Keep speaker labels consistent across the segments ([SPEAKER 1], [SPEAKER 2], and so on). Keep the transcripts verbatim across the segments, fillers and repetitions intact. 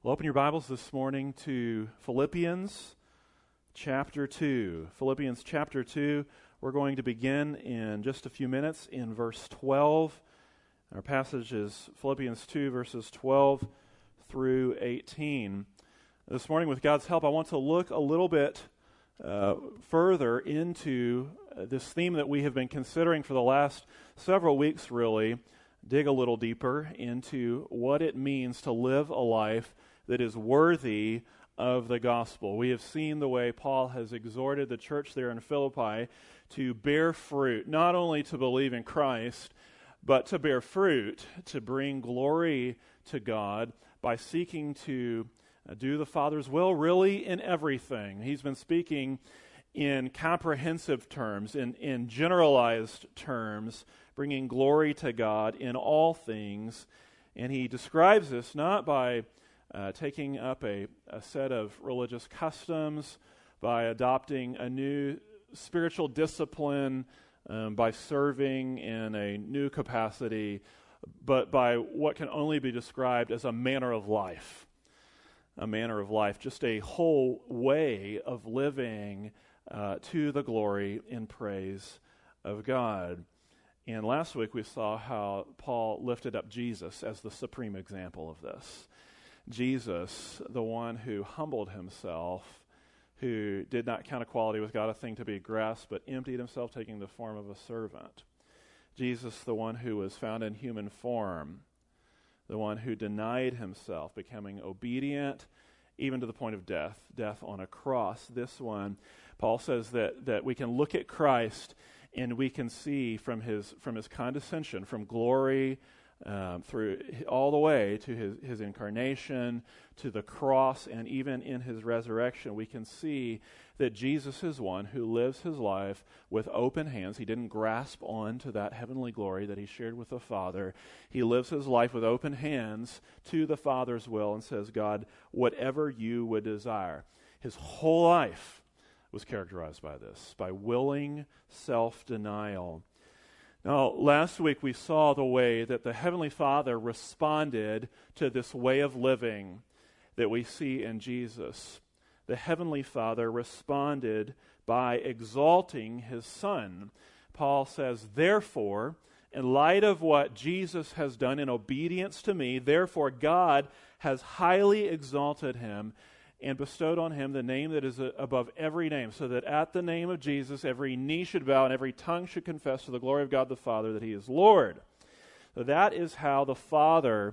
[SPEAKER 1] Well, open your Bibles this morning to Philippians chapter two. Philippians chapter two. We're going to begin in just a few minutes in verse twelve. Our passage is Philippians two, verses twelve through eighteen. This morning, with God's help, I want to look a little bit uh, further into uh, this theme that we have been considering for the last several weeks, really. Dig a little deeper into what it means to live a life that is worthy of the gospel. We have seen the way Paul has exhorted the church there in Philippi to bear fruit, not only to believe in Christ, but to bear fruit, to bring glory to God by seeking to uh, do the Father's will really in everything. He's been speaking in comprehensive terms, in, in generalized terms, bringing glory to God in all things. And he describes this not by Uh, taking up a, a set of religious customs, by adopting a new spiritual discipline, um, by serving in a new capacity, but by what can only be described as a manner of life. A manner of life, just a whole way of living uh, to the glory and praise of God. And last week we saw how Paul lifted up Jesus as the supreme example of this. Jesus, the one who humbled himself, who did not count equality with God a thing to be grasped, but emptied himself, taking the form of a servant. Jesus, the one who was found in human form, the one who denied himself, becoming obedient even to the point of death, death on a cross. This one, Paul says that, that we can look at Christ and we can see from his, from his condescension, from glory Um, through all the way to his, his incarnation, to the cross, and even in his resurrection, we can see that Jesus is one who lives his life with open hands. He didn't grasp on to that heavenly glory that he shared with the Father. He lives his life with open hands to the Father's will and says, God, whatever you would desire. His whole life was characterized by this, by willing self-denial. Now, last week we saw the way that the Heavenly Father responded to this way of living that we see in Jesus. The Heavenly Father responded by exalting his Son. Paul says, therefore, in light of what Jesus has done in obedience to me, therefore God has highly exalted him and bestowed on him the name that is above every name, so that at the name of Jesus every knee should bow and every tongue should confess to the glory of God the Father that he is Lord. So that is how the Father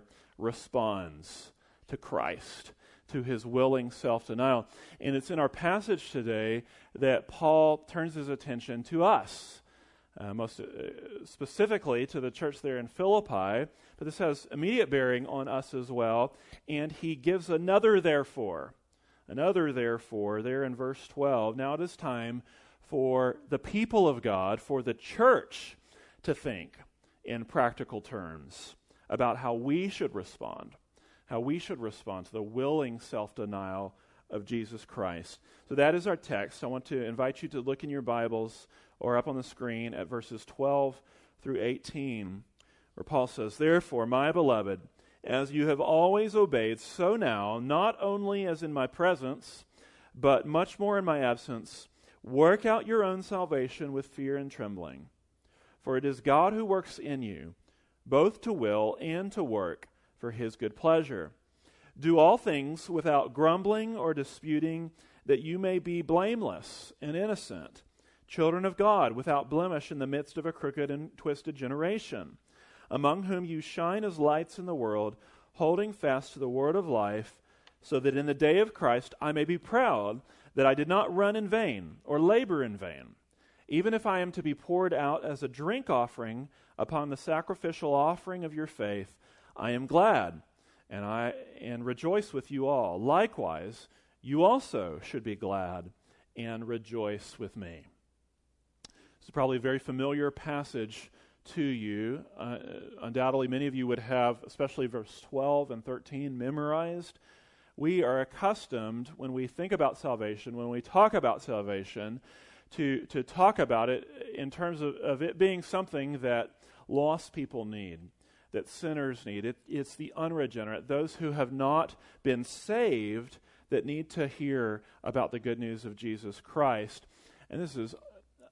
[SPEAKER 1] responds to Christ, to his willing self-denial. And it's in our passage today that Paul turns his attention to us, uh, most uh, specifically to the church there in Philippi, but this has immediate bearing on us as well, and he gives another therefore. Another, therefore, there in verse twelve, now it is time for the people of God, for the church, to think in practical terms about how we should respond, how we should respond to the willing self-denial of Jesus Christ. So that is our text. I want to invite you to look in your Bibles or up on the screen at verses twelve through eighteen, where Paul says, therefore, my beloved, as you have always obeyed, so now, not only as in my presence, but much more in my absence, work out your own salvation with fear and trembling. For it is God who works in you, both to will and to work for his good pleasure. Do all things without grumbling or disputing, that you may be blameless and innocent, children of God, without blemish in the midst of a crooked and twisted generation, among whom you shine as lights in the world, holding fast to the word of life, so that in the day of Christ I may be proud that I did not run in vain or labor in vain. Even if I am to be poured out as a drink offering upon the sacrificial offering of your faith, I am glad, and I and rejoice with you all. Likewise, you also should be glad and rejoice with me. This is probably a very familiar passage to you. Uh, undoubtedly, many of you would have, especially verse twelve and thirteen, memorized. We are accustomed, when we think about salvation, when we talk about salvation, to, to talk about it in terms of, of it being something that lost people need. that sinners need. It, it's the unregenerate, those who have not been saved, that need to hear about the good news of Jesus Christ. And this is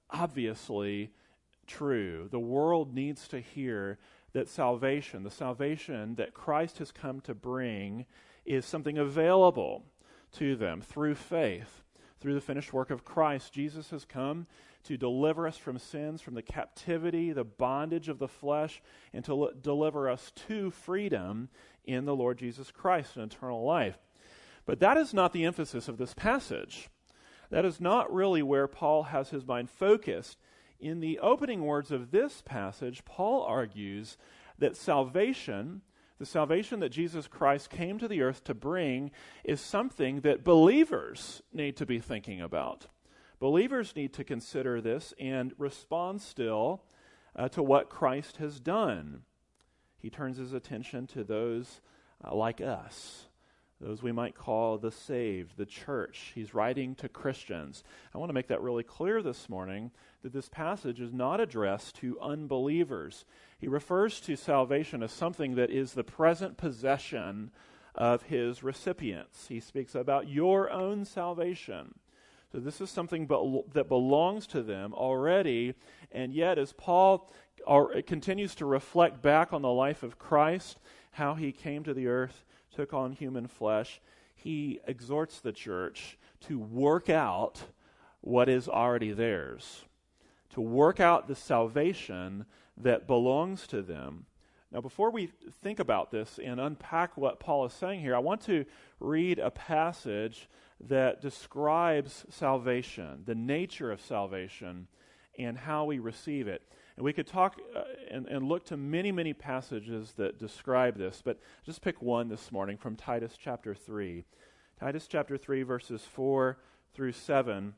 [SPEAKER 1] obviously true. The world needs to hear that salvation, the salvation that Christ has come to bring, is something available to them through faith, through the finished work of Christ. Jesus has come to deliver us from sins, from the captivity, the bondage of the flesh, and to l- deliver us to freedom in the Lord Jesus Christ and eternal life. But that is not the emphasis of this passage. That is not really where Paul has his mind focused. In the opening words of this passage, Paul argues that salvation, the salvation that Jesus Christ came to the earth to bring, is something that believers need to be thinking about. Believers need to consider this and respond still uh, to what Christ has done. He turns his attention to those uh, like us, those we might call the saved, the church. He's writing to Christians. I want to make that really clear this morning, that this passage is not addressed to unbelievers. He refers to salvation as something that is the present possession of his recipients. He speaks about your own salvation. So this is something be- that belongs to them already, and yet as Paul are, continues to reflect back on the life of Christ, how he came to the earth, took on human flesh, he exhorts the church to work out what is already theirs, to work out the salvation that belongs to them. Now, before we think about this and unpack what Paul is saying here, I want to read a passage that describes salvation, the nature of salvation, and how we receive it. And we could talk uh, and, and look to many, many passages that describe this, but just pick one this morning from Titus chapter three. Titus chapter three, verses four through seven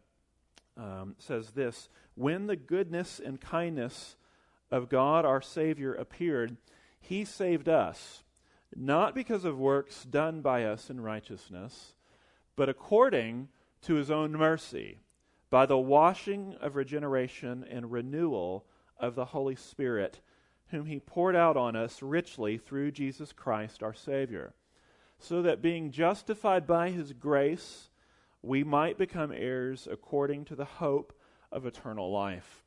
[SPEAKER 1] um, says this: "When the goodness and kindness of God our Savior appeared, he saved us, not because of works done by us in righteousness, but according to his own mercy, by the washing of regeneration and renewal of the Holy Spirit, whom he poured out on us richly through Jesus Christ our Savior, so that being justified by his grace, we might become heirs according to the hope of eternal life."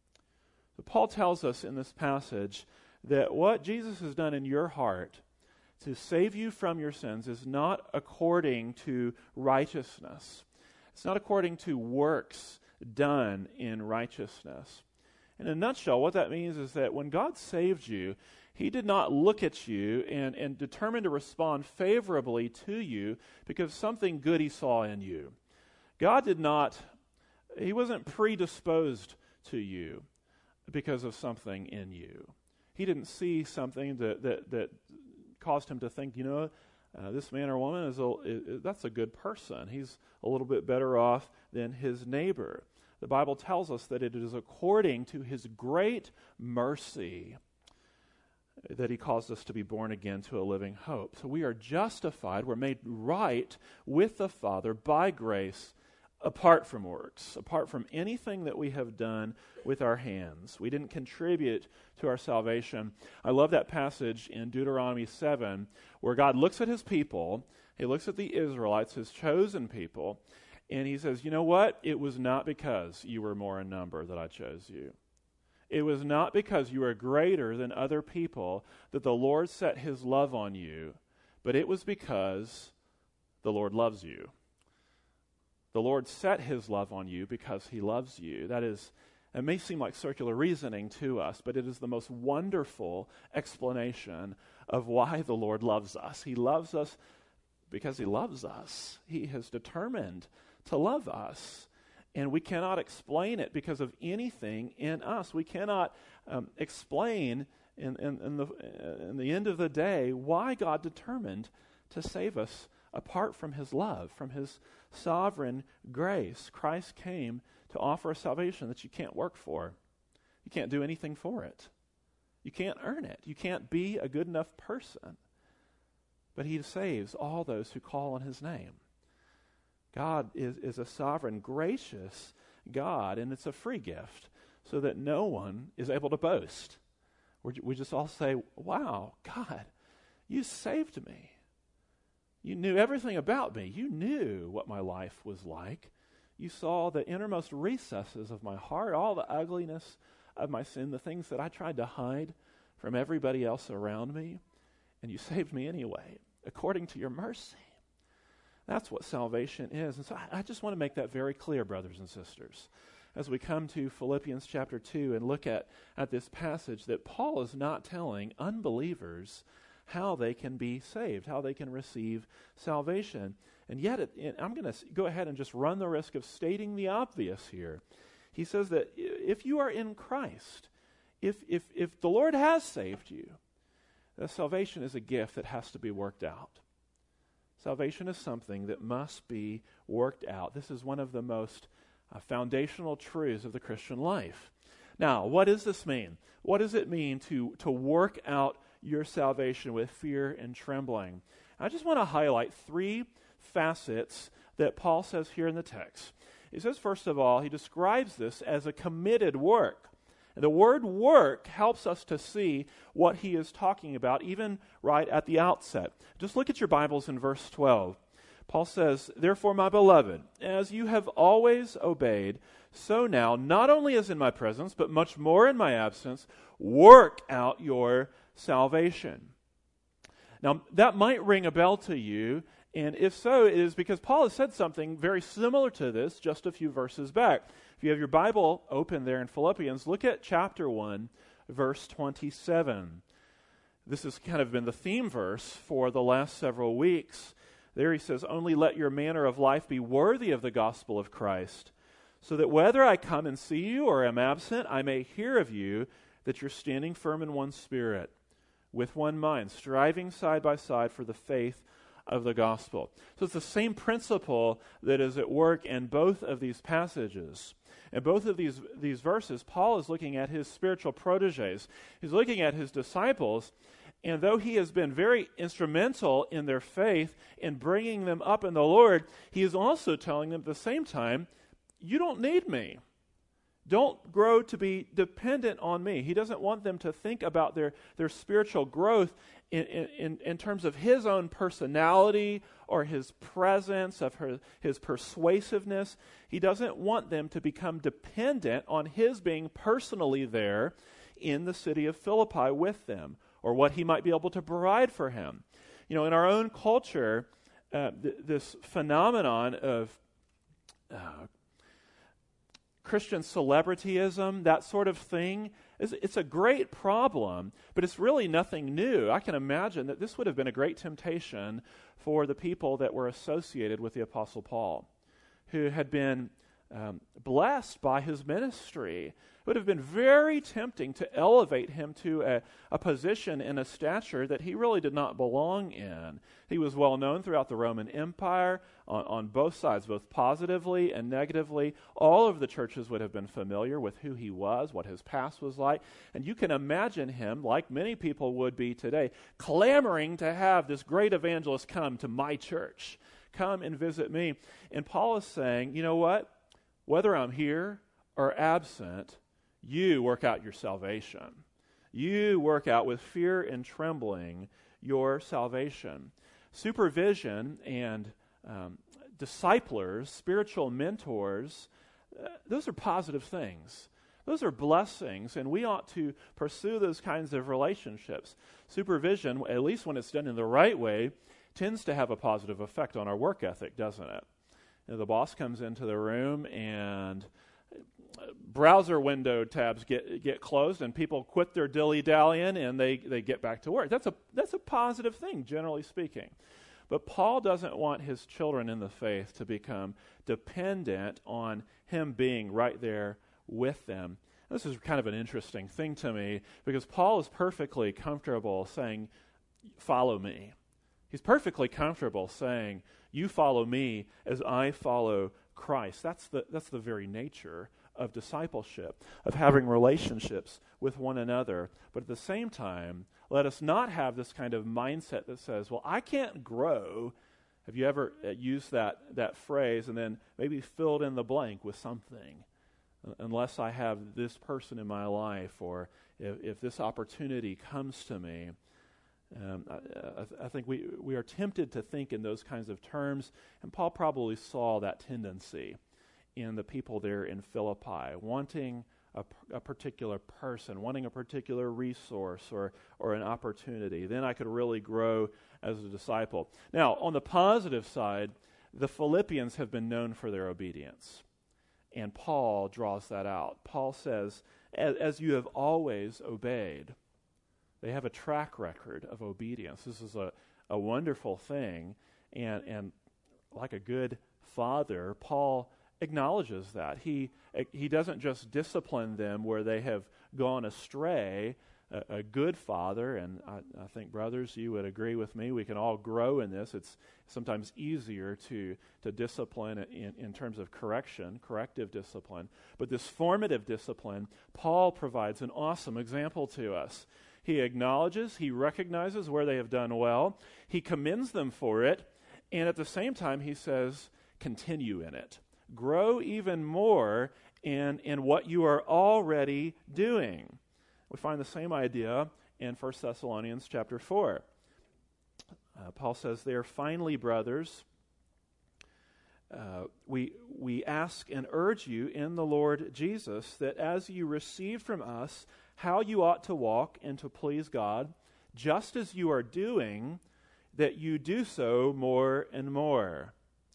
[SPEAKER 1] So Paul tells us in this passage that what Jesus has done in your heart to save you from your sins is not according to righteousness. It's not according to works done in righteousness. In a nutshell, what that means is that when God saved you, he did not look at you and, and determine to respond favorably to you because of something good he saw in you. God did not, he wasn't predisposed to you because of something in you. He didn't see something that, that, that caused him to think, you know, uh, this man or woman, is, a, is that's a good person. He's a little bit better off than his neighbor. The Bible tells us that it is according to his great mercy that he caused us to be born again to a living hope. So we are justified, we're made right with the Father by grace, apart from works, apart from anything that we have done with our hands. We didn't contribute to our salvation. I love that passage in Deuteronomy seven where God looks at his people, he looks at the Israelites, his chosen people, and he says, you know what? It was not because you were more in number that I chose you. It was not because you were greater than other people that the Lord set his love on you, but it was because the Lord loves you. The Lord set his love on you because he loves you. That is, it may seem like circular reasoning to us, but it is the most wonderful explanation of why the Lord loves us. He loves us because he loves us. He has determined to love us. And we cannot explain it because of anything in us. We cannot um, explain in, in, in, the, in the end of the day why God determined to save us apart from his love, from his sovereign grace. Christ came to offer a salvation that you can't work for. You can't do anything for it. You can't earn it. You can't be a good enough person. But he saves all those who call on his name. God is, is a sovereign, gracious God, and it's a free gift so that no one is able to boast. we we just all say, wow, God, you saved me. You knew everything about me. You knew what my life was like. You saw the innermost recesses of my heart, all the ugliness of my sin, the things that I tried to hide from everybody else around me, and you saved me anyway, according to your mercy. That's what salvation is. And so I, I just want to make that very clear, brothers and sisters, as we come to Philippians chapter two and look at, at this passage, that Paul is not telling unbelievers how they can be saved, how they can receive salvation. And yet, it, it, I'm going to go ahead and just run the risk of stating the obvious here. He says that if you are in Christ, if if if the Lord has saved you, that salvation is a gift that has to be worked out. Salvation is something that must be worked out. This is one of the most uh, foundational truths of the Christian life. Now, what does this mean? What does it mean to, to work out your salvation with fear and trembling? I just want to highlight three facets that Paul says here in the text. He says, first of all, he describes this as a committed work. And the word work helps us to see what he is talking about, even right at the outset. Just look at your Bibles in verse twelve. Paul says, therefore, my beloved, as you have always obeyed, so now, not only as in my presence, but much more in my absence, work out your salvation. Now, that might ring a bell to you, and if so, it is because Paul has said something very similar to this just a few verses back. If you have your Bible open there in Philippians, look at chapter one, verse twenty-seven. This has kind of been the theme verse for the last several weeks. There he says, only let your manner of life be worthy of the gospel of Christ, so that whether I come and see you or am absent, I may hear of you that you're standing firm in one spirit, with one mind, striving side by side for the faith of the gospel. So it's the same principle that is at work in both of these passages. In both of these, these verses, Paul is looking at his spiritual proteges. He's looking at his disciples, and though he has been very instrumental in their faith in bringing them up in the Lord, he is also telling them at the same time, you don't need me. Don't grow to be dependent on me. He doesn't want them to think about their, their spiritual growth in, in, in terms of his own personality or his presence, of her, his persuasiveness. He doesn't want them to become dependent on his being personally there in the city of Philippi with them, or what he might be able to provide for him. You know, in our own culture, uh, th- this phenomenon of uh, Christian celebrityism, that sort of thing, is, it's a great problem, but it's really nothing new. I can imagine that this would have been a great temptation for the people that were associated with the Apostle Paul, who had been um, blessed by his ministry. It would have been very tempting to elevate him to a, a position and a stature that he really did not belong in. He was well known throughout the Roman Empire on, on both sides, both positively and negatively. All of the churches would have been familiar with who he was, what his past was like. And you can imagine him, like many people would be today, clamoring to have this great evangelist come to my church, come and visit me. And Paul is saying, you know what? Whether I'm here or absent, you work out your salvation. You work out with fear and trembling your salvation. Supervision and um, disciplers, spiritual mentors, uh, those are positive things. Those are blessings, and we ought to pursue those kinds of relationships. Supervision, at least when it's done in the right way, tends to have a positive effect on our work ethic, doesn't it? You know, the boss comes into the room and browser window tabs get get closed and people quit their dilly-dallying and they, they get back to work. That's a that's a positive thing, generally speaking. But Paul doesn't want his children in the faith to become dependent on him being right there with them. This is kind of an interesting thing to me because Paul is perfectly comfortable saying, follow me. He's perfectly comfortable saying, you follow me as I follow Christ. That's the that's the very nature of discipleship, of having relationships with one another. But at the same time, let us not have this kind of mindset that says, well, I can't grow. Have you ever uh, used that that phrase and then maybe filled in the blank with something? unless I have this person in my life, or if, if this opportunity comes to me. Um, I, I, I think we, we are tempted to think in those kinds of terms, and Paul probably saw that tendency in the people there in Philippi, wanting a, a particular person, wanting a particular resource or, or an opportunity. Then I could really grow as a disciple. Now, on the positive side, the Philippians have been known for their obedience, and Paul draws that out. Paul says, as, as you have always obeyed. They have a track record of obedience. This is a, a wonderful thing, and and like a good father, Paul acknowledges that. He he doesn't just discipline them where they have gone astray. A, a good father, and I, I think, brothers, you would agree with me, we can all grow in this. It's sometimes easier to, to discipline in, in terms of correction, corrective discipline. But this formative discipline, Paul provides an awesome example to us. He acknowledges, he recognizes where they have done well, he commends them for it, and at the same time he says, continue in it. Grow even more in, in what you are already doing. We find the same idea in First Thessalonians chapter four. Uh, Paul says there, finally, brothers, uh, we, we ask and urge you in the Lord Jesus that as you received from us how you ought to walk and to please God, just as you are doing, that you do so more and more.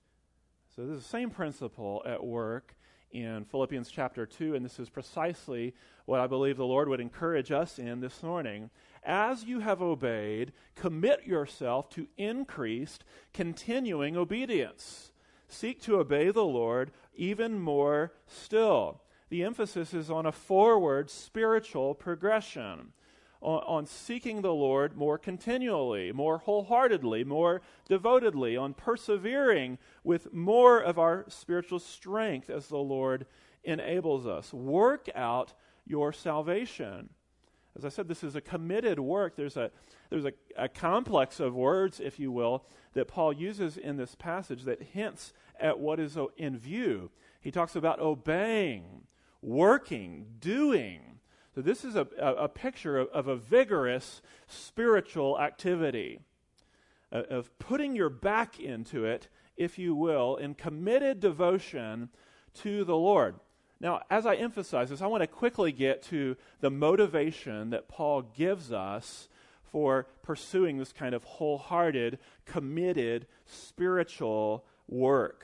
[SPEAKER 1] So this is the same principle at work in Philippians chapter two, and this is precisely what I believe the Lord would encourage us in this morning. As you have obeyed, commit yourself to increased, continuing obedience. Seek to obey the Lord even more still. The emphasis is on a forward spiritual progression, on, on seeking the Lord more continually, more wholeheartedly, more devotedly, on persevering with more of our spiritual strength as the Lord enables us. Work out your salvation. As I said, this is a committed work. There's a there's a, a complex of words, if you will, that Paul uses in this passage that hints at what is in view. He talks about obeying, working, doing. So this is a, a, a picture of, of a vigorous spiritual activity, uh, of putting your back into it, if you will, in committed devotion to the Lord. Now, as I emphasize this, I want to quickly get to the motivation that Paul gives us for pursuing this kind of wholehearted, committed, spiritual work.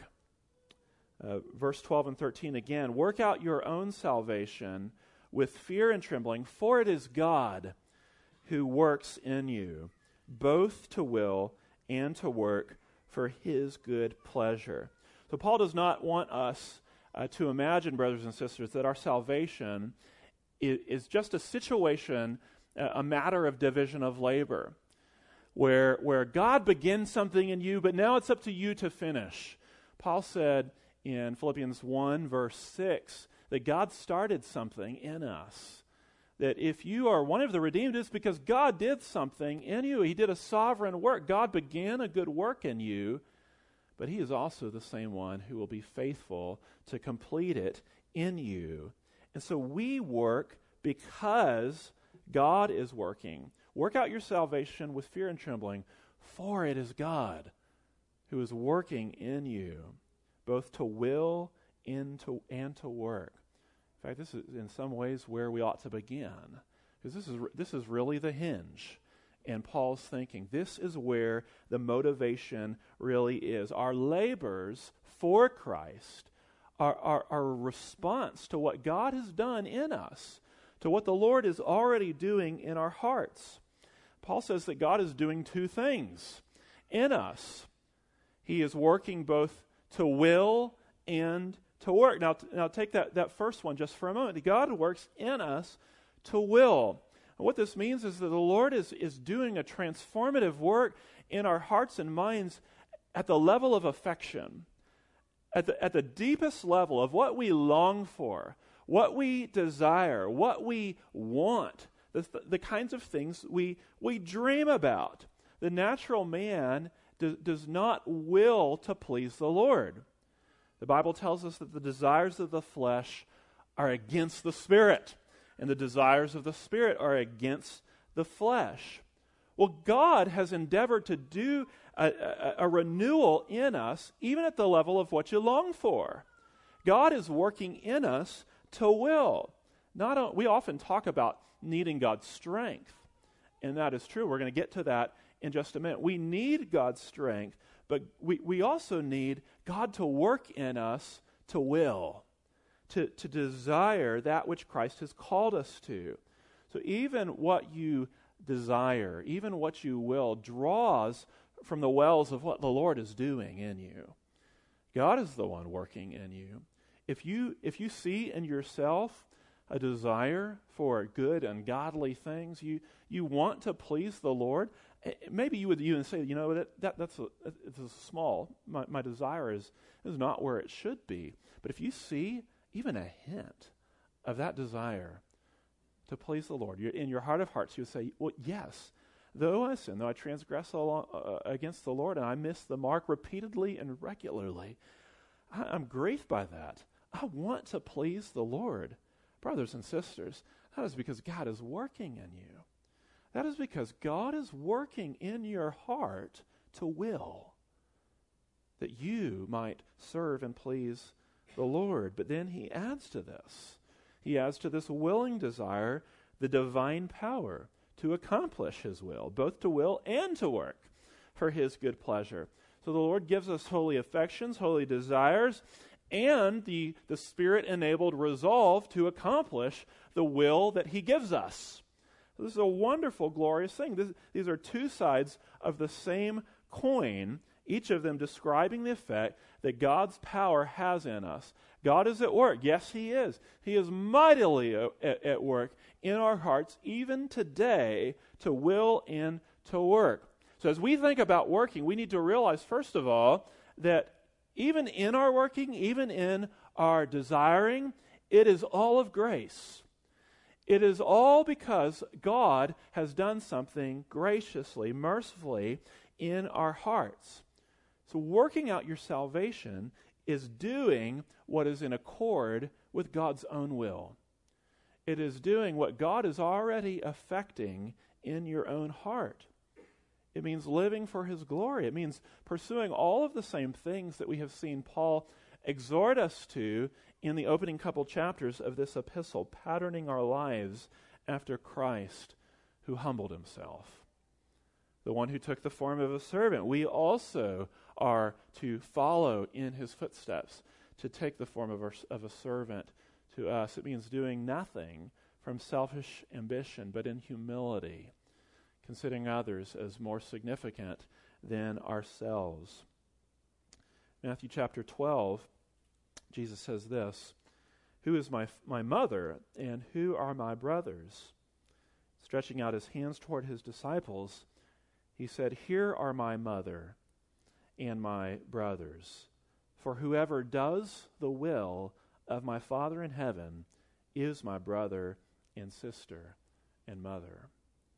[SPEAKER 1] Uh, verse twelve and thirteen again, work out your own salvation with fear and trembling, for it is God who works in you, both to will and to work for his good pleasure. So Paul does not want us uh, to imagine, brothers and sisters, that our salvation is, is just a situation, uh, a matter of division of labor, where, where God begins something in you, but now it's up to you to finish. Paul said in Philippians one, verse six, that God started something in us. That if you are one of the redeemed, it's because God did something in you. He did a sovereign work. God began a good work in you, but he is also the same one who will be faithful to complete it in you. And so we work because God is working. Work out your salvation with fear and trembling, for it is God who is working in you, both to will and to, and to work. In fact, this is in some ways where we ought to begin, because this is this is really the hinge in Paul's thinking. This is where the motivation really is. Our labors for Christ are, are, are a response to what God has done in us, to what the Lord is already doing in our hearts. Paul says that God is doing two things in us. He is working both to will and to work. Now, t- now take that, that first one just for a moment. God works in us to will. And what this means is that the Lord is, is doing a transformative work in our hearts and minds at the level of affection, at the, at the deepest level of what we long for, what we desire, what we want, the, the kinds of things we, we dream about. The natural man do, does not will to please the Lord. The Bible tells us that the desires of the flesh are against the Spirit, and the desires of the Spirit are against the flesh. Well, God has endeavored to do a, a, a renewal in us, even at the level of what you long for. God is working in us to will. Not a, we often talk about needing God's strength, and that is true. We're going to get to that in just a minute. We need God's strength, but we, we also need God to work in us to will, to, to desire that which Christ has called us to. So even what you desire, even what you will, draws from the wells of what the Lord is doing in you. God is the one working in you. If you if you see in yourself a desire for good and godly things, you you want to please the Lord, maybe you would even say, you know, that, that that's a, it's a small. My, my desire is is not where it should be. But if you see even a hint of that desire to please the Lord, you're, in your heart of hearts, you would say, well, yes, though I sin, though I transgress along, uh, against the Lord, and I miss the mark repeatedly and regularly, I, I'm grieved by that. I want to please the Lord. Brothers and sisters, that is because God is working in you. That is because God is working in your heart to will, that you might serve and please the Lord. But then he adds to this. He adds to this willing desire the divine power to accomplish his will, both to will and to work for his good pleasure. So the Lord gives us holy affections, holy desires, and the, the Spirit-enabled resolve to accomplish the will that he gives us. This is a wonderful, glorious thing. This, these are two sides of the same coin, each of them describing the effect that God's power has in us. God is at work. Yes, he is. He is mightily at, at work in our hearts, even today, to will and to work. So as we think about working, we need to realize, first of all, that even in our working, even in our desiring, it is all of grace. It is all because God has done something graciously, mercifully in our hearts. So working out your salvation is doing what is in accord with God's own will. It is doing what God is already effecting in your own heart. It means living for his glory. It means pursuing all of the same things that we have seen Paul exhort us to in the opening couple chapters of this epistle, patterning our lives after Christ, who humbled himself, the one who took the form of a servant. We also are to follow in his footsteps, to take the form of a, of a servant to us. It means doing nothing from selfish ambition, but in humility, considering others as more significant than ourselves. Matthew chapter twelve, Jesus says this, "Who is my my mother, and who are my brothers?" Stretching out his hands toward his disciples, he said, "Here are my mother and my brothers. For whoever does the will of my Father in heaven is my brother and sister and mother."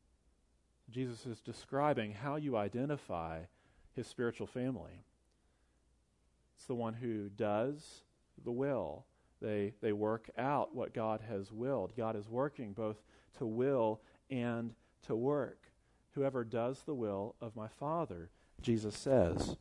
[SPEAKER 1] Jesus is describing how you identify his spiritual family. It's the one who does the will. They they work out what God has willed. God is working both to will and to work. Whoever does the will of my Father, Jesus says.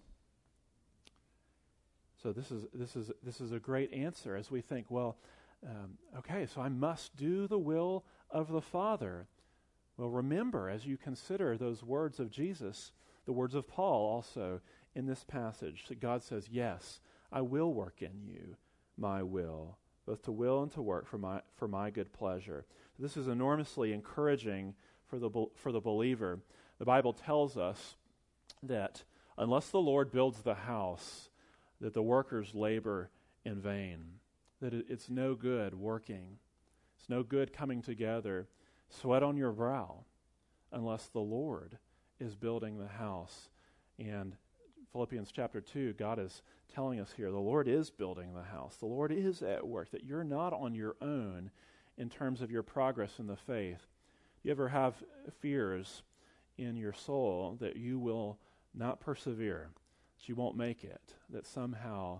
[SPEAKER 1] So this is this is this is a great answer as we think, well, um, okay, so I must do the will of the Father. Well, remember, as you consider those words of Jesus, the words of Paul also in this passage, that God says, yes, I will work in you my will, both to will and to work for my for my good pleasure. This is enormously encouraging for the for the believer. The Bible tells us that unless the Lord builds the house, that the workers labor in vain, that it, it's no good working. It's no good coming together, sweat on your brow, unless the Lord is building the house. And Philippians chapter two, God is telling us here, the Lord is building the house. The Lord is at work, that you're not on your own in terms of your progress in the faith. You ever have fears in your soul that you will not persevere, that you won't make it, that somehow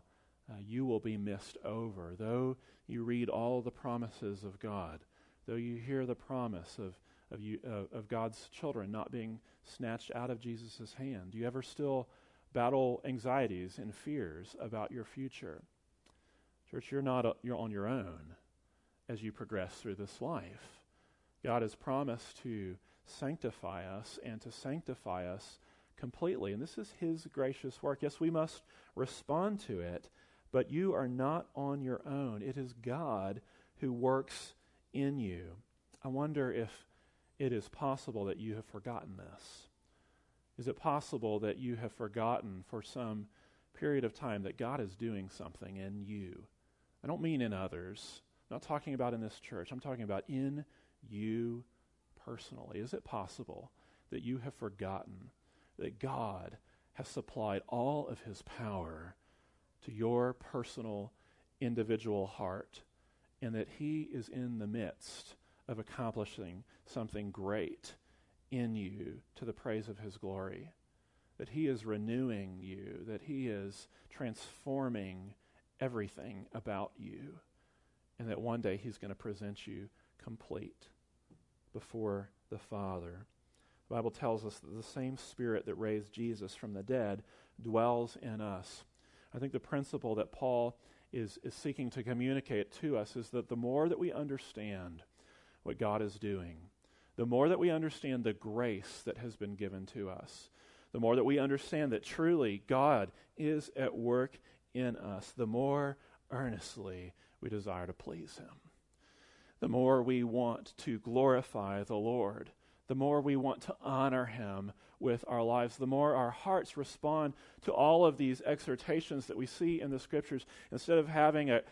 [SPEAKER 1] uh, you will be missed over. Though you read all the promises of God, though you hear the promise of of you uh, of God's children not being snatched out of Jesus' hand, do you ever still battle anxieties and fears about your future? Church, you're not uh, you're on your own as you progress through this life. God has promised to sanctify us and to sanctify us completely, and this is His gracious work. Yes, we must respond to it, but you are not on your own. It is God who works in you. I wonder if it is possible that you have forgotten this. Is it possible that you have forgotten for some period of time that God is doing something in you? I don't mean in others. I'm not talking about in this church. I'm talking about in you personally. Is it possible that you have forgotten that God has supplied all of His power to your personal, individual heart, and that He is in the midst of accomplishing something great in you to the praise of His glory, that He is renewing you, that He is transforming everything about you, and that one day He's going to present you complete before the Father. The Bible tells us that the same Spirit that raised Jesus from the dead dwells in us. I think the principle that Paul is, is seeking to communicate to us is that the more that we understand what God is doing, the more that we understand the grace that has been given to us, the more that we understand that truly God is at work in us, the more earnestly we desire to please Him. The more we want to glorify the Lord, the more we want to honor Him with our lives, the more our hearts respond to all of these exhortations that we see in the Scriptures. Instead of having a, uh,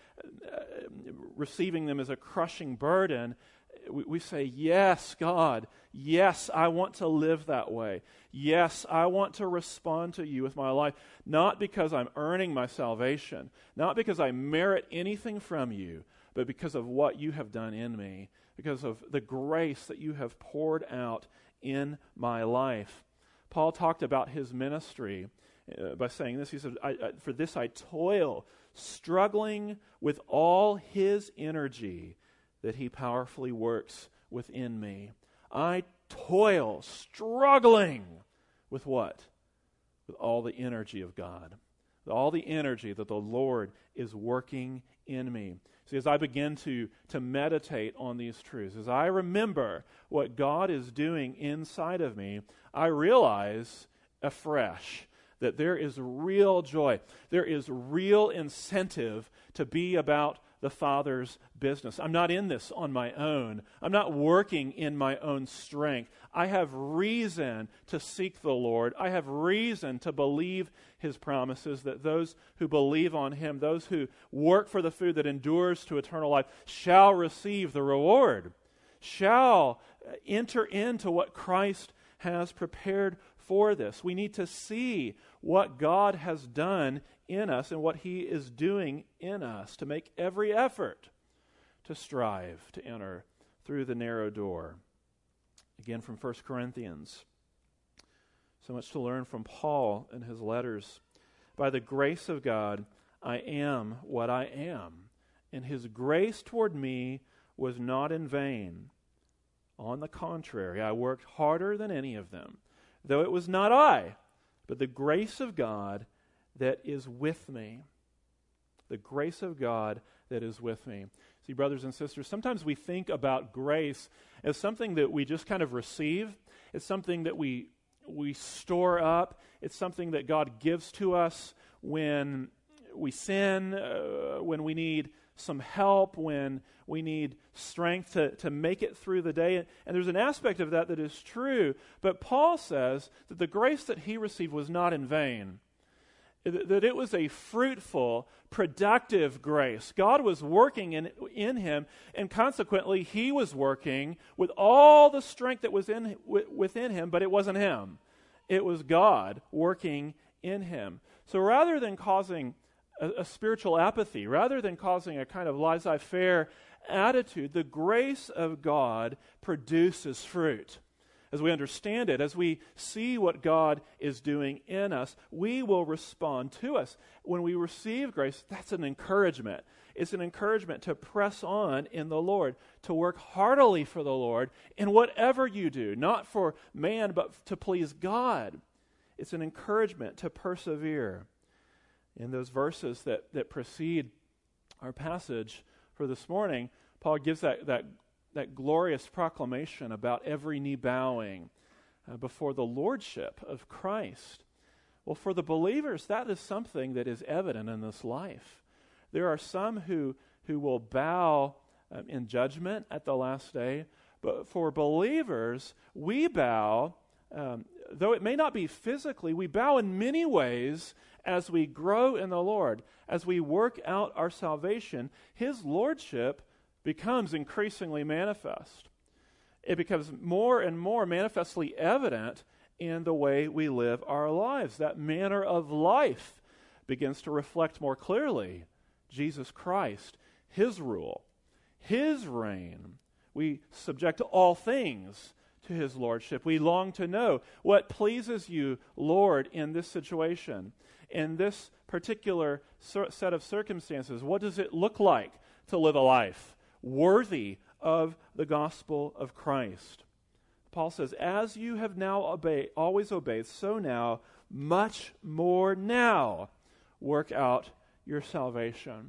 [SPEAKER 1] receiving them as a crushing burden, we, we say, yes, God, yes, I want to live that way. Yes, I want to respond to you with my life, not because I'm earning my salvation, not because I merit anything from you, but because of what you have done in me, because of the grace that you have poured out in my life. Paul talked about his ministry uh, by saying this. He said, I, I, for this I toil, struggling with all His energy that He powerfully works within me. I toil, struggling with what? With all the energy of God, with all the energy that the Lord is working in me. See, as I begin to, to meditate on these truths, as I remember what God is doing inside of me, I realize afresh that there is real joy. There is real incentive to be about the Father's business. I'm not in this on my own. I'm not working in my own strength. I have reason to seek the Lord. I have reason to believe His promises, that those who believe on Him, those who work for the food that endures to eternal life, shall receive the reward, shall enter into what Christ has prepared for this. We need to see what God has done in us and what He is doing in us to make every effort to strive to enter through the narrow door. Again, from First Corinthians. So much to learn from Paul in his letters. By the grace of God, I am what I am, and His grace toward me was not in vain. On the contrary, I worked harder than any of them, though it was not I, but the grace of God that is with me. The grace of God that is with me. See, brothers and sisters, sometimes we think about grace as something that we just kind of receive. It's something that we we store up. It's something that God gives to us when we sin, uh, when we need some help, when we need strength to, to make it through the day. And, and there's an aspect of that that is true. But Paul says that the grace that he received was not in vain. That it was a fruitful, productive grace. God was working in, in him, and consequently, he was working with all the strength that was in w- within him, but it wasn't him. It was God working in him. So rather than causing a, a spiritual apathy, rather than causing a kind of laissez-faire attitude, the grace of God produces fruit. as we understand it, as we see what God is doing in us, we will respond to us. When we receive grace, that's an encouragement. It's an encouragement to press on in the Lord, to work heartily for the Lord in whatever you do, not for man, but to please God. It's an encouragement to persevere. In those verses that, that precede our passage for this morning, Paul gives that, that, that glorious proclamation about every knee bowing uh, before the lordship of Christ. Well, for the believers, that is something that is evident in this life. There are some who, who will bow um, in judgment at the last day, but for believers, we bow, um, though it may not be physically, we bow in many ways as we grow in the Lord. As we work out our salvation, His lordship becomes increasingly manifest. It becomes more and more manifestly evident in the way we live our lives. That manner of life begins to reflect more clearly Jesus Christ, His rule, His reign. We subject all things to His lordship. We long to know what pleases you, Lord, in this situation, in this particular sur- set of circumstances. What does it look like to live a life worthy of the gospel of Christ? Paul says, as you have now obeyed, always obeyed, so now, much more now, work out your salvation.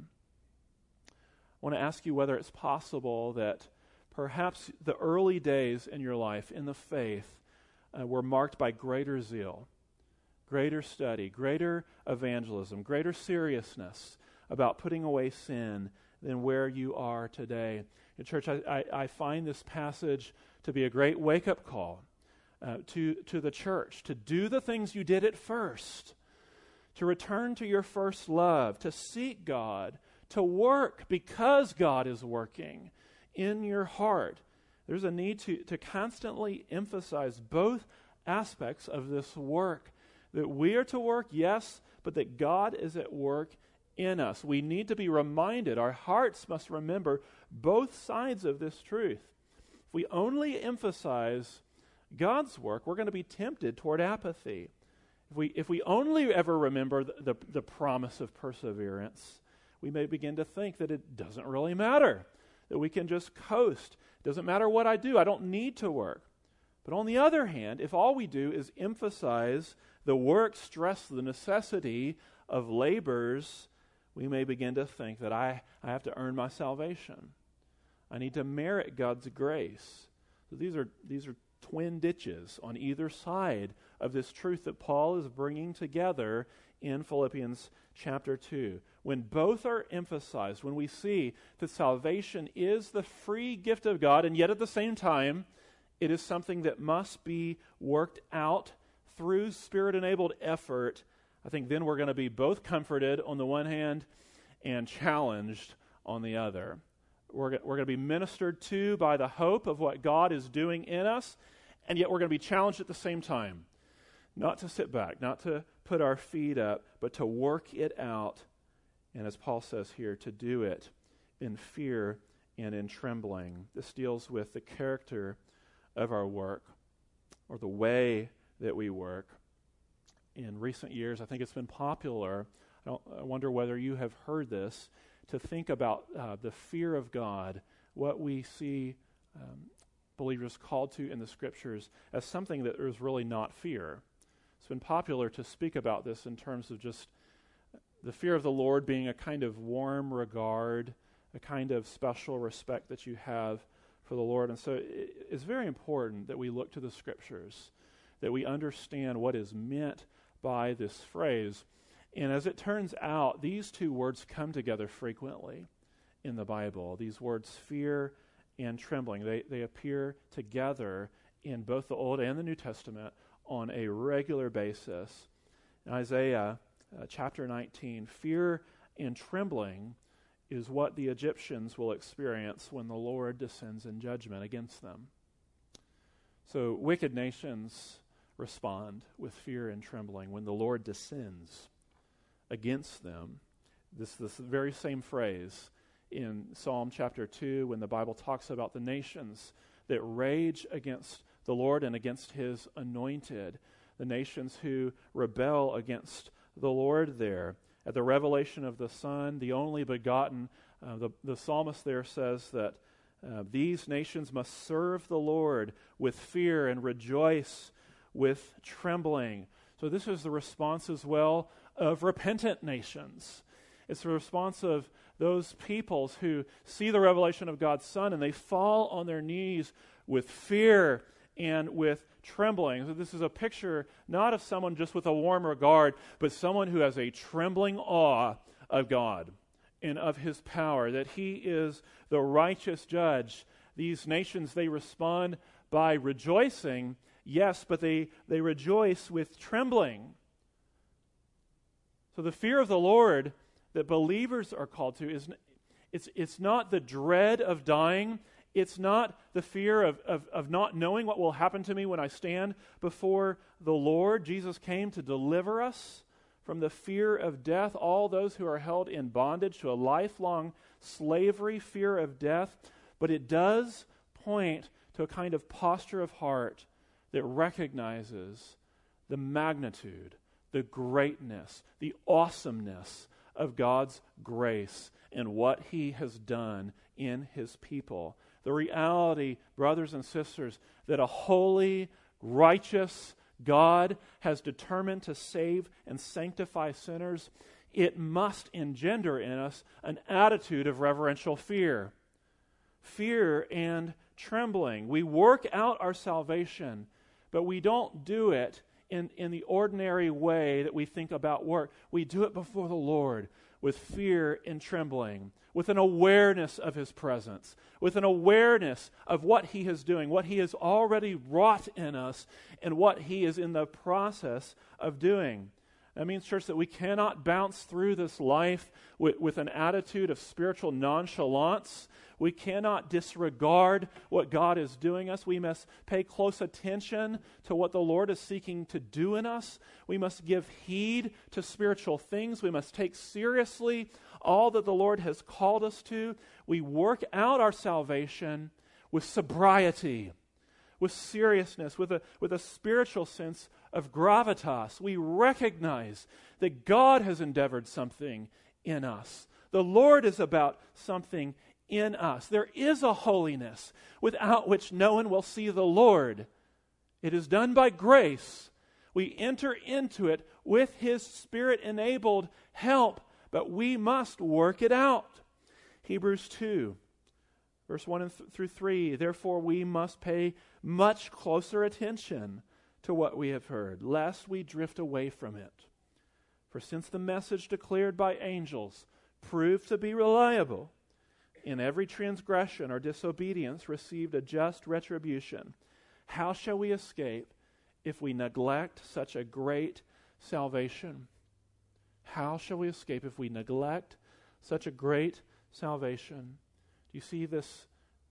[SPEAKER 1] I want to ask you whether it's possible that perhaps the early days in your life in the faith uh, were marked by greater zeal, greater study, greater evangelism, greater seriousness about putting away sin than where you are today. In church, I, I, I find this passage to be a great wake-up call uh, to, to the church, to do the things you did at first, to return to your first love, to seek God, to work because God is working in your heart. There's a need to, to constantly emphasize both aspects of this work. That we are to work, yes, but that God is at work in us. We need to be reminded, our hearts must remember both sides of this truth. If we only emphasize God's work, we're going to be tempted toward apathy. If we, if we only ever remember the, the, the promise of perseverance, we may begin to think that it doesn't really matter, that we can just coast. It doesn't matter what I do, I don't need to work. But on the other hand, if all we do is emphasize the work, stress, the necessity of labors, we may begin to think that I, I have to earn my salvation. I need to merit God's grace. So these are these are twin ditches on either side of this truth that Paul is bringing together in Philippians chapter two. When both are emphasized, when we see that salvation is the free gift of God, and yet at the same time, it is something that must be worked out through Spirit-enabled effort, I think then we're going to be both comforted on the one hand and challenged on the other. We're, we're going to be ministered to by the hope of what God is doing in us, and yet we're going to be challenged at the same time. Not to sit back, not to put our feet up, but to work it out, and as Paul says here, to do it in fear and in trembling. This deals with the character of our work, or the way that we work. In recent years, I think it's been popular, I, don't, I wonder whether you have heard this, to think about uh, the fear of God, what we see um, believers called to in the Scriptures, as something that is really not fear. It's been popular to speak about this in terms of just the fear of the Lord being a kind of warm regard, a kind of special respect that you have for the Lord. And so it, it's very important that we look to the Scriptures, that we understand what is meant by this phrase. And as it turns out, these two words come together frequently in the Bible. These words, fear and trembling, they, they appear together in both the Old and the New Testament on a regular basis. In Isaiah uh, chapter nineteen, fear and trembling is what the Egyptians will experience when the Lord descends in judgment against them. So wicked nations respond with fear and trembling when the Lord descends against them. This this very same phrase in Psalm chapter two, when the Bible talks about the nations that rage against the Lord and against his anointed. The nations who rebel against the Lord there. At the revelation of the Son, the only begotten, uh, the, the psalmist there says that uh, these nations must serve the Lord with fear and rejoice with trembling. So this is the response as well of repentant nations. It's the response of those peoples who see the revelation of God's Son and they fall on their knees with fear and with trembling. So this is a picture not of someone just with a warm regard, but someone who has a trembling awe of God and of his power, that he is the righteous judge. These nations, they respond by rejoicing, yes, but they, they rejoice with trembling. So the fear of the Lord that believers are called to is it's it's not the dread of dying. It's not the fear of, of, of not knowing what will happen to me when I stand before the Lord. Jesus came to deliver us from the fear of death, all those who are held in bondage to a lifelong slavery, fear of death. But it does point to a kind of posture of heart that recognizes the magnitude, the greatness, the awesomeness of God's grace and what he has done in his people. The reality, brothers and sisters, that a holy, righteous God has determined to save and sanctify sinners, it must engender in us an attitude of reverential fear. Fear and trembling. We work out our salvation, but we don't do it in, in the ordinary way that we think about work. We do it before the Lord with fear and trembling, with an awareness of his presence, with an awareness of what he is doing, what he has already wrought in us, and what he is in the process of doing. That means, church, that we cannot bounce through this life with, with an attitude of spiritual nonchalance. We cannot disregard what God is doing us. We must pay close attention to what the Lord is seeking to do in us. We must give heed to spiritual things. We must take seriously all that the Lord has called us to. We work out our salvation with sobriety, with seriousness, with a, with a spiritual sense of gravitas. We recognize that God has endeavored something in us. The Lord is about something in us. There is a holiness without which no one will see the Lord. It is done by grace. We enter into it with his Spirit-enabled help, but we must work it out. Hebrews two, verse one and th- through three, therefore we must pay much closer attention to what we have heard, lest we drift away from it. For since the message declared by angels proved to be reliable, in every transgression or disobedience received a just retribution, how shall we escape if we neglect such a great salvation? How shall we escape if we neglect such a great salvation? Do you see this,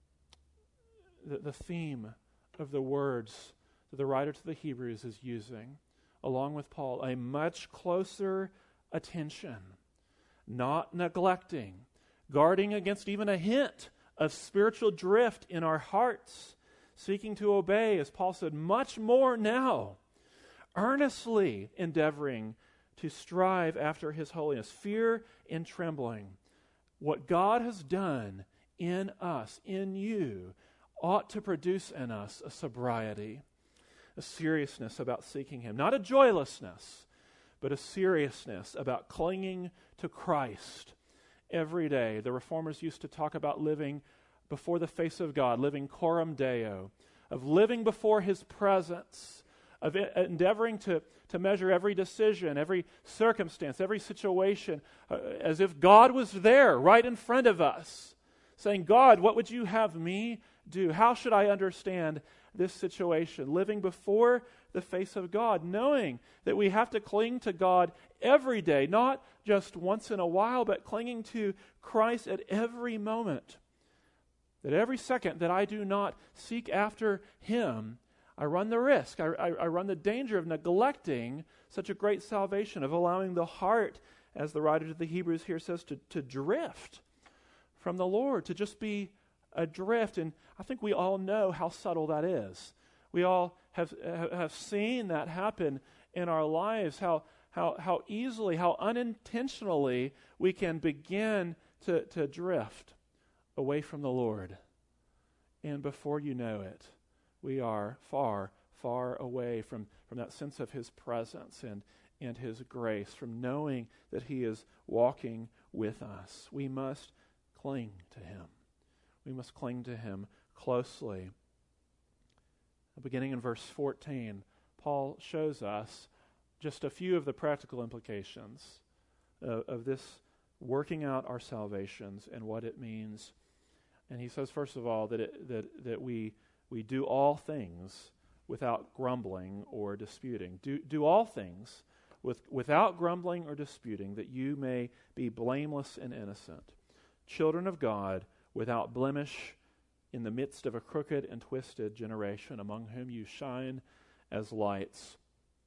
[SPEAKER 1] the, the theme of the words that the writer to the Hebrews is using, along with Paul? A much closer attention, not neglecting, guarding against even a hint of spiritual drift in our hearts, seeking to obey, as Paul said, much more now, earnestly endeavoring to strive after his holiness, fear and trembling. What God has done in us, in you, ought to produce in us a sobriety, a seriousness about seeking him. Not a joylessness, but a seriousness about clinging to Christ every day. The Reformers used to talk about living before the face of God, living coram Deo, of living before his presence, of e- endeavoring to, to measure every decision, every circumstance, every situation, uh, as if God was there right in front of us, saying, God, what would you have me do? How should I understand this situation? Living before the face of God, knowing that we have to cling to God every day, not just once in a while, but clinging to Christ at every moment. That every second that I do not seek after him, I run the risk, I, I, I run the danger of neglecting such a great salvation, of allowing the heart, as the writer to the Hebrews here says, to, to drift from the Lord, to just be adrift. And I think we all know how subtle that is. We all have have seen that happen in our lives, how how how easily, how unintentionally we can begin to, to drift away from the Lord. And before you know it, we are far, far away from, from that sense of his presence and, and his grace, from knowing that he is walking with us. We must cling to him. We must cling to him closely. Beginning in verse fourteen, Paul shows us just a few of the practical implications uh, of this working out our salvations and what it means. And he says, first of all, that it, that that we we do all things without grumbling or disputing. Do do all things with without grumbling or disputing, that you may be blameless and innocent, children of God, without blemish, in the midst of a crooked and twisted generation, among whom you shine as lights.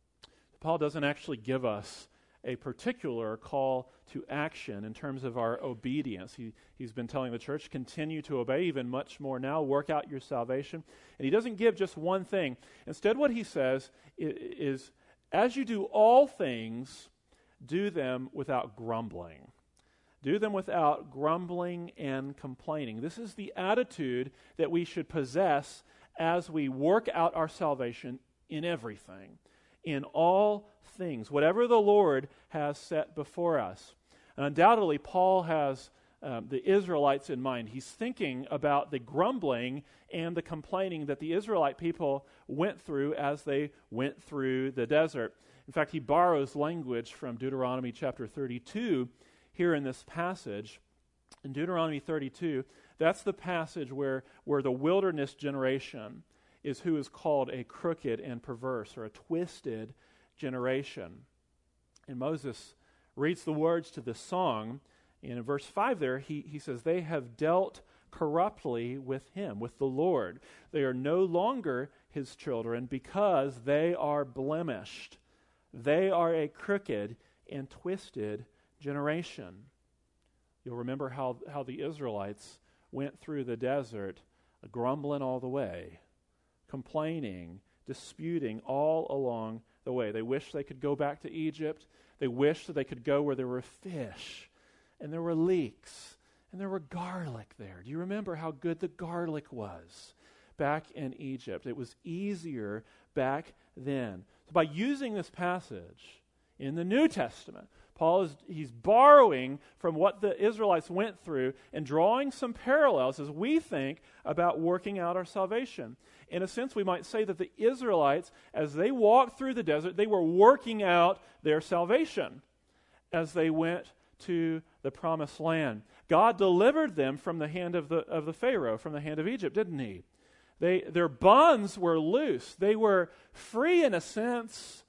[SPEAKER 1] Paul doesn't actually give us a particular call to action in terms of our obedience. He, he's been telling the church, continue to obey, even much more now, work out your salvation. And he doesn't give just one thing. Instead, what he says is, is as you do all things, do them without grumbling. Do them without grumbling and complaining. This is the attitude that we should possess as we work out our salvation in everything, in all things, whatever the Lord has set before us. And undoubtedly, Paul has um, the Israelites in mind. He's thinking about the grumbling and the complaining that the Israelite people went through as they went through the desert. In fact, he borrows language from Deuteronomy chapter thirty-two here in this passage. In Deuteronomy thirty-two, that's the passage where, where the wilderness generation is who is called a crooked and perverse, or a twisted generation. And Moses reads the words to this song, and in verse five there, he, he says, they have dealt corruptly with him, with the Lord. They are no longer his children because they are blemished. They are a crooked and twisted generation. You'll remember how, how the Israelites went through the desert grumbling all the way, complaining, disputing all along the way. They wished they could go back to Egypt. They wished that they could go where there were fish and there were leeks and there were garlic there. Do you remember how good the garlic was back in Egypt? It was easier back then. So by using this passage in the New Testament, Paul is he's borrowing from what the Israelites went through and drawing some parallels as we think about working out our salvation. In a sense, we might say that the Israelites, as they walked through the desert, they were working out their salvation as they went to the promised land. God delivered them from the hand of the of the Pharaoh, from the hand of Egypt, didn't he? They their bonds were loose. They were free in a sense,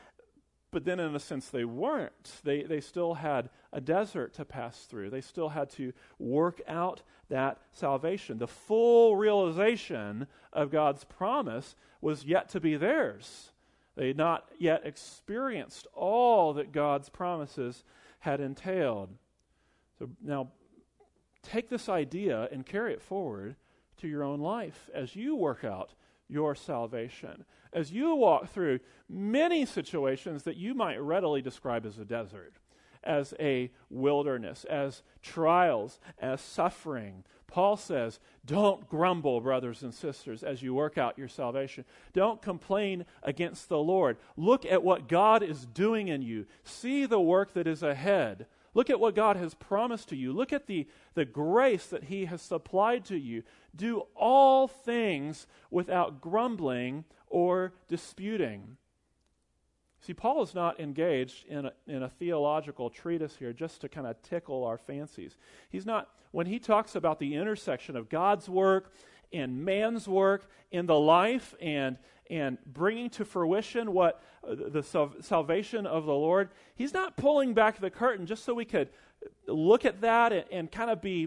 [SPEAKER 1] but then in a sense they weren't. They they still had a desert to pass through. They still had to work out that salvation. The full realization of God's promise was yet to be theirs. They had not yet experienced all that God's promises had entailed. So now take this idea and carry it forward to your own life as you work out your salvation, as you walk through many situations that you might readily describe as a desert, as a wilderness, as trials, as suffering. Paul says, don't grumble, brothers and sisters, as you work out your salvation. Don't complain against the Lord. Look at what God is doing in you. See the work that is ahead. Look at what God has promised to you. Look at the, the grace that he has supplied to you. Do all things without grumbling or disputing. See, Paul is not engaged in a, in a theological treatise here just to kind of tickle our fancies. He's not, when he talks about the intersection of God's work and man's work in the life and and bringing to fruition what uh, the sal- salvation of the Lord, he's not pulling back the curtain just so we could look at that and, and kind of be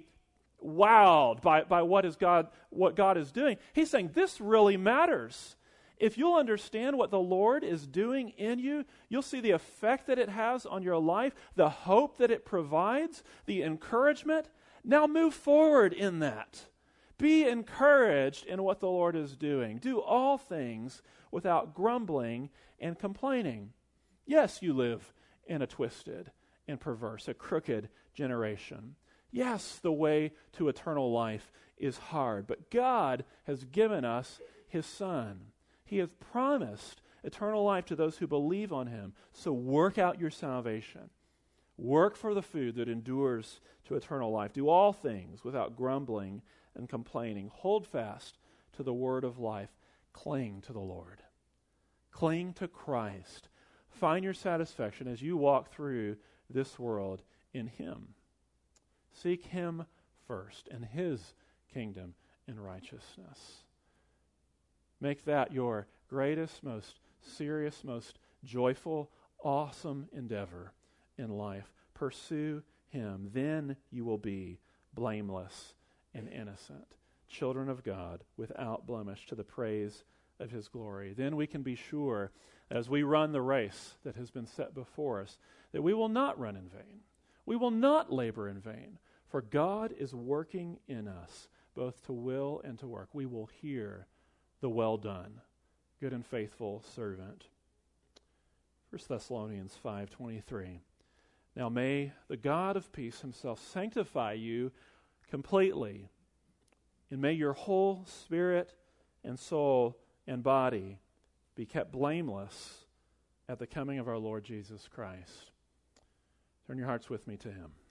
[SPEAKER 1] wowed by, by what is God what God is doing. He's saying this really matters. If you'll understand what the Lord is doing in you, you'll see the effect that it has on your life, the hope that it provides, the encouragement. Now move forward in that. Be encouraged in what the Lord is doing. Do all things without grumbling and complaining. Yes, you live in a twisted and perverse, a crooked generation. Yes, the way to eternal life is hard, but God has given us His Son. He has promised eternal life to those who believe on Him. So work out your salvation. Work for the food that endures to eternal life. Do all things without grumbling and complaining. Hold fast to the word of life. Cling to the Lord. Cling to Christ. Find your satisfaction as you walk through this world in Him. Seek Him first and His kingdom and righteousness. Make that your greatest, most serious, most joyful, awesome endeavor in life. Pursue Him. Then you will be blameless and innocent, children of God without blemish, to the praise of His glory. Then we can be sure, as we run the race that has been set before us, that we will not run in vain. We will not labor in vain, for God is working in us, both to will and to work. We will hear the well done, good and faithful servant. First Thessalonians five twenty-three. Now may the God of peace Himself sanctify you completely, and may your whole spirit and soul and body be kept blameless at the coming of our Lord Jesus Christ. Turn your hearts with me to Him.